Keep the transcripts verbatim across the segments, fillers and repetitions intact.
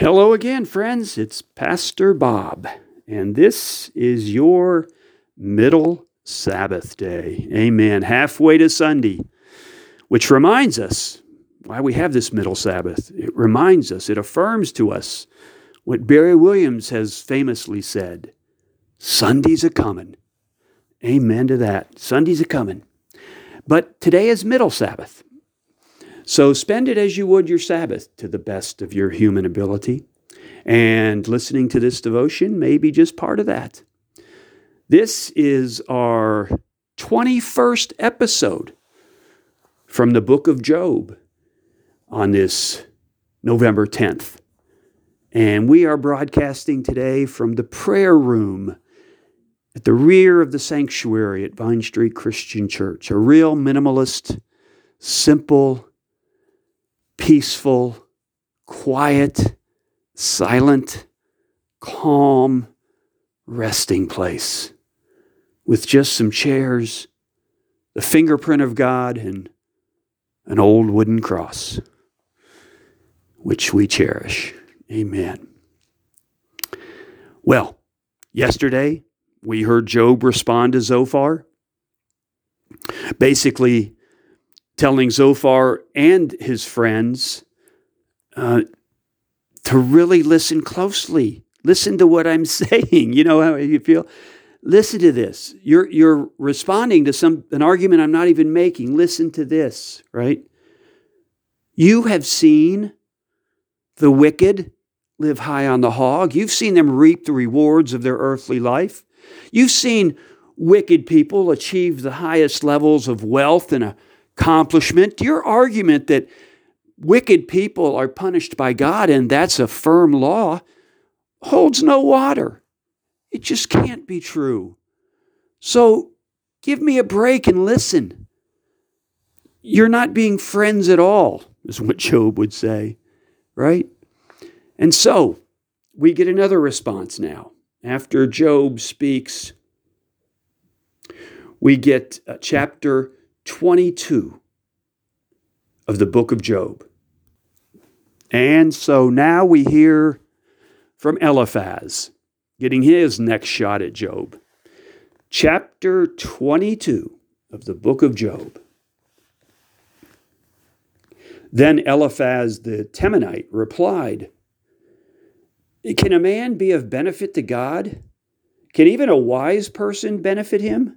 Hello again, friends. It's Pastor Bob, and this is your middle Sabbath day. Amen. Halfway to Sunday, which reminds us why we have this middle Sabbath. It reminds us, it affirms to us what Barry Williams has famously said, Sunday's a-coming. Amen to that. Sunday's a-coming. But today is middle Sabbath. So spend it as you would your Sabbath to the best of your human ability. And listening to this devotion may be just part of that. This is our twenty-first episode from the book of Job on this November tenth. And we are broadcasting today from the prayer room at the rear of the sanctuary at Vine Street Christian Church. A real minimalist, simple, peaceful, quiet, silent, calm, resting place with just some chairs, the fingerprint of God, and an old wooden cross, which we cherish. Amen. Well, yesterday we heard Job respond to Zophar, basically telling Zophar and his friends uh, to really listen closely. Listen to what I'm saying. You know how you feel? Listen to this. You're you're responding to some an argument I'm not even making. Listen to this, right? You have seen the wicked live high on the hog. You've seen them reap the rewards of their earthly life. You've seen wicked people achieve the highest levels of wealth and accomplishment. Your argument that wicked people are punished by God and that's a firm law holds no water. It just can't be true. So give me a break and listen. You're not being friends at all, is what Job would say, right? And so we get another response now. After Job speaks, we get uh, chapter twenty-two of the book of Job. And so now we hear from Eliphaz, getting his next shot at Job. Chapter twenty-two of the book of Job. Then Eliphaz the Temanite replied, Can a man be of benefit to God? Can even a wise person benefit him?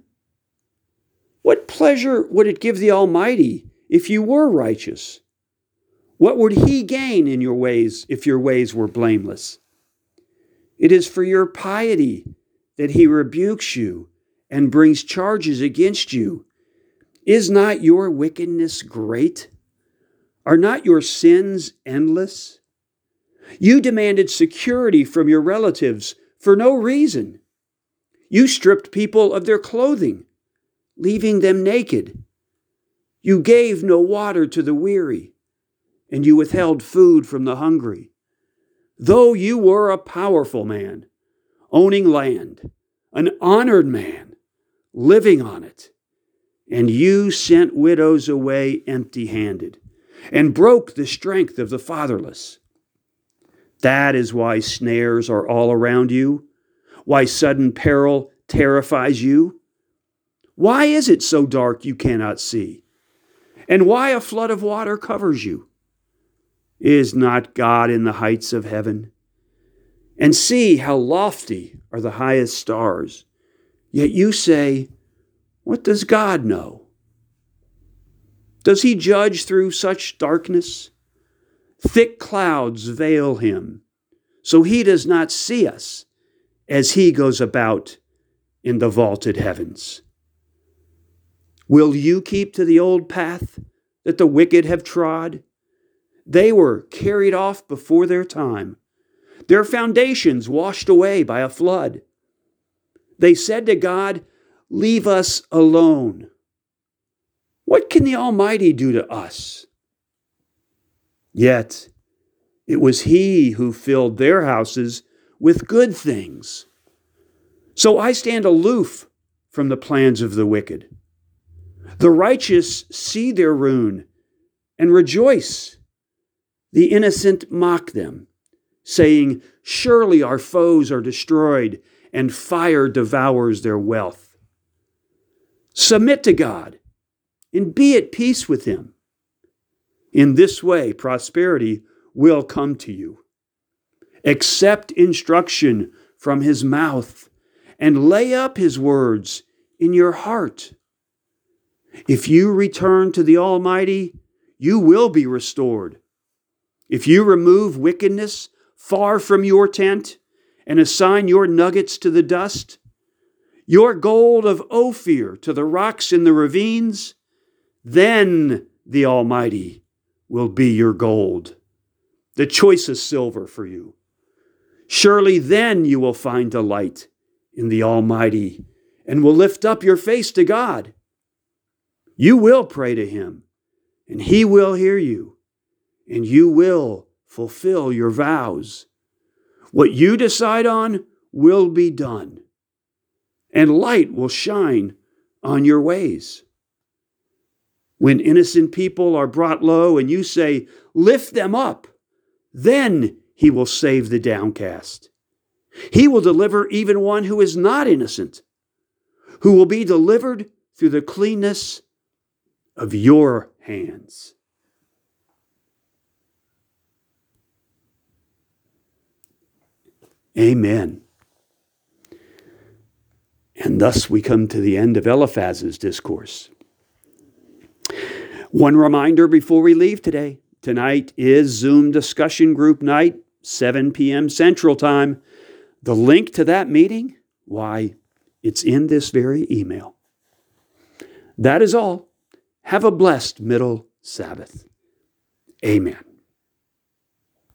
What pleasure would it give the Almighty if you were righteous? What would he gain in your ways if your ways were blameless? It is for your piety that he rebukes you and brings charges against you. Is not your wickedness great? Are not your sins endless? You demanded security from your relatives for no reason. You stripped people of their clothing, leaving them naked. You gave no water to the weary, and you withheld food from the hungry. Though you were a powerful man, owning land, an honored man, living on it, and you sent widows away empty-handed, and broke the strength of the fatherless. That is why snares are all around you, why sudden peril terrifies you. Why is it so dark you cannot see? And why a flood of water covers you? Is not God in the heights of heaven? And see how lofty are the highest stars. Yet you say, what does God know? Does he judge through such darkness? Thick clouds veil him, so he does not see us as he goes about in the vaulted heavens. Will you keep to the old path that the wicked have trod? They were carried off before their time, their foundations washed away by a flood. They said to God, leave us alone. What can the Almighty do to us? Yet it was he who filled their houses with good things. So I stand aloof from the plans of the wicked. The righteous see their ruin and rejoice. The innocent mock them, saying, "Surely our foes are destroyed, and fire devours their wealth." Submit to God and be at peace with him. In this way, prosperity will come to you. Accept instruction from his mouth and lay up his words in your heart. If you return to the Almighty, you will be restored. If you remove wickedness far from your tent and assign your nuggets to the dust, your gold of Ophir to the rocks in the ravines, then the Almighty will be your gold, the choicest silver for you. Surely then you will find delight in the Almighty and will lift up your face to God. You will pray to him, and he will hear you, and you will fulfill your vows. What you decide on will be done, and light will shine on your ways. When innocent people are brought low and you say, "Lift them up," then he will save the downcast. He will deliver even one who is not innocent, who will be delivered through the cleanness of your hands. Amen. And thus we come to the end of Eliphaz's discourse. One reminder before we leave today. Tonight is Zoom discussion group night, seven p.m. Central Time. The link to that meeting, why, it's in this very email. That is all. Have a blessed middle Sabbath. Amen.